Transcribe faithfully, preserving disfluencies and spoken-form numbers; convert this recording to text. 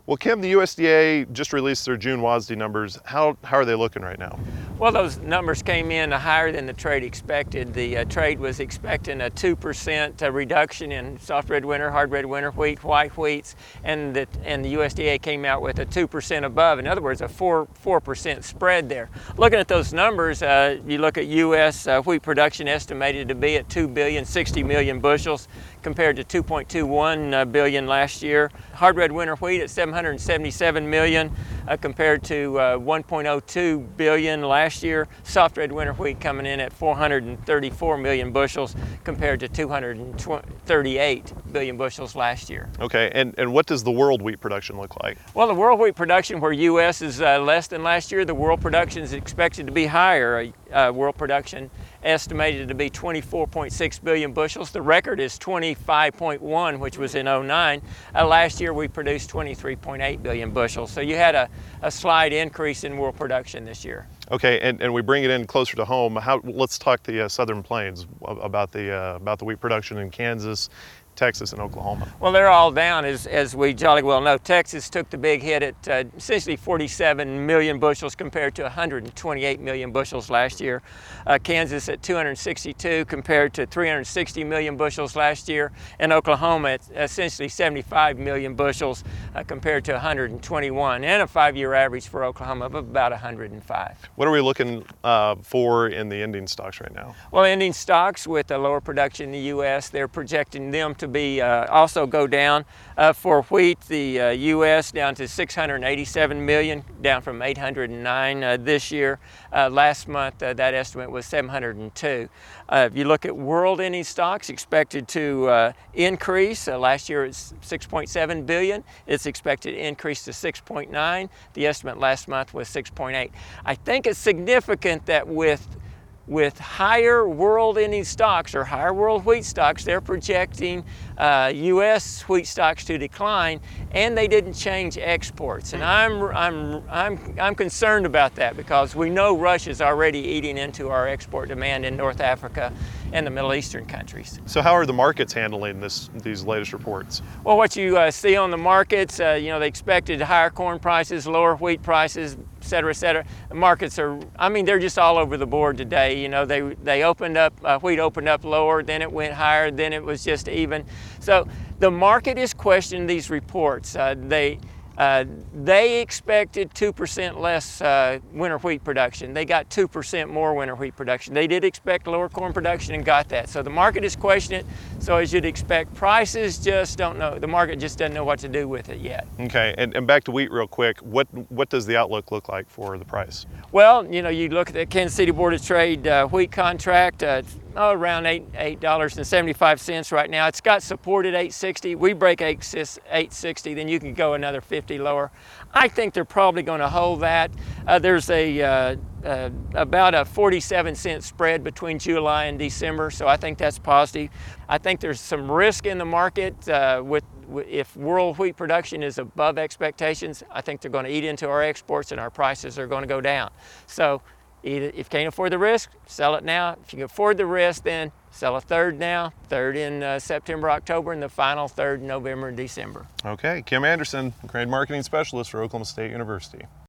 Well, Kim, the U S D A just released their June W A S D numbers. How, how are they looking right now? Well, those numbers came in higher than the trade expected. The uh, trade was expecting a two percent uh, reduction in soft red winter, hard red winter wheat, white wheats, and the, and the U S D A came out with a two percent above. In other words, a four, 4% spread there. Looking at those numbers, uh, you look at U S uh, wheat production estimated to be at two billion sixty million bushels compared to two point two one uh, billion last year. Hard red winter wheat at seven hundred seventy-seven million uh, compared to uh, one point oh two billion last year. Soft red winter wheat coming in at four hundred thirty-four million bushels compared to two hundred thirty-eight billion bushels last year. Okay, and, and what does the world wheat production look like? Well, the world wheat production, where U S is uh, less than last year, the world production is expected to be higher. Uh, world production estimated to be twenty-four point six billion bushels. The record is twenty-five point one, which was in oh nine. Uh, last year we produced twenty-three point eight billion bushels. So you had a, a slight increase in world production this year. Okay, and, and we bring it in closer to home. How, let's talk the uh, Southern Plains about the, uh, about the wheat production in Kansas, Texas, and Oklahoma. Well, they're all down, as, as we jolly well know. Texas took the big hit at uh, essentially forty-seven million bushels compared to one hundred twenty-eight million bushels last year. Uh, Kansas at two hundred sixty-two compared to three hundred sixty million bushels last year. And Oklahoma at essentially seventy-five million bushels uh, compared to one hundred twenty-one. And a five-year average for Oklahoma of about one hundred five. What are we looking uh, for in the ending stocks right now? Well, ending stocks with a lower production in the U S, they're projecting them to to be uh, also go down. Uh, for wheat, the uh, U S down to six hundred eighty-seven million, down from eight hundred nine uh, this year. Uh, last month, uh, that estimate was seven hundred two. Uh, if you look at world ending stocks, expected to uh, increase. Uh, last year it's six point seven billion. It's expected to increase to six point nine. The estimate last month was six point eight. I think it's significant that with With higher world ending stocks or higher world wheat stocks, they're projecting uh, U S wheat stocks to decline, and they didn't change exports. And I'm, I'm, I'm, I'm concerned about that because we know Russia's already eating into our export demand in North Africa and the Middle Eastern countries. So how are the markets handling this, these latest reports? Well, what you uh, see on the markets, uh, you know, they expected higher corn prices, lower wheat prices, et cetera, et cetera. The markets are, I mean, they're just all over the board today. You know, they, they opened up, uh, wheat opened up lower, then it went higher, then it was just even. So the market is questioning these reports. Uh, they, uh, they expected two percent less uh, winter wheat production. They got two percent more winter wheat production. They did expect lower corn production and got that. So the market is questioning it. So as you'd expect, prices just don't know. The market just doesn't know what to do with it yet. Okay, and, and back to wheat real quick. What, what does the outlook look like for the price? Well, you know, you look at the Kansas City Board of Trade uh, wheat contract, uh, oh, around eight eight dollars and seventy-five cents right now. It's got support at eight sixty. We break eight sixty, then you can go another fifty lower. I think they're probably going to hold that. Uh, there's a uh, uh, about a forty-seven cent spread between July and December, so I think that's positive. I think there's some risk in the market uh, with if world wheat production is above expectations. I think they're going to eat into our exports and our prices are going to go down. So either, if you can't afford the risk, sell it now. If you can afford the risk, then sell a third now, third in uh, September, October, and the final third in November and December. Okay, Kim Anderson, Grain Marketing Specialist for Oklahoma State University.